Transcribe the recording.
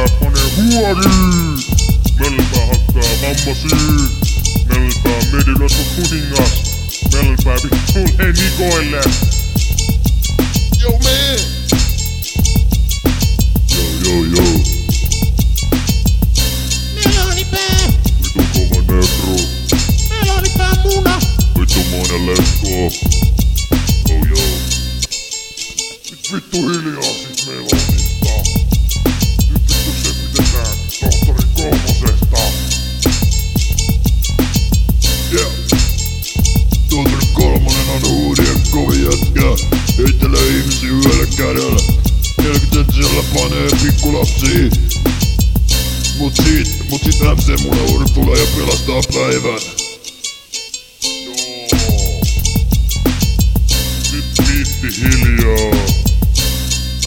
panee huori. Mölpää hakkaa mammasi. Mölpää mediloitu kuningas. Mölpää vittuulee Nikoille. Yo man! Yo. Melonipää! Vitu kova negro. Melonipää muna! Vitumoinen letko. Yo. Vittu hiljaa sit Melonista. Nyt vittu sepitetään tohtori kolmosesta. Yeah. Tohtori kolmonen on huudien kovin jätkä. Heittelee ihmisiä yhdellä kädellä. 40 senttisellä panee pikkulapsiin. Mut sit MC Munauri tulee ja pelastaa päivän. Joo. Nyt viitti hiljaa.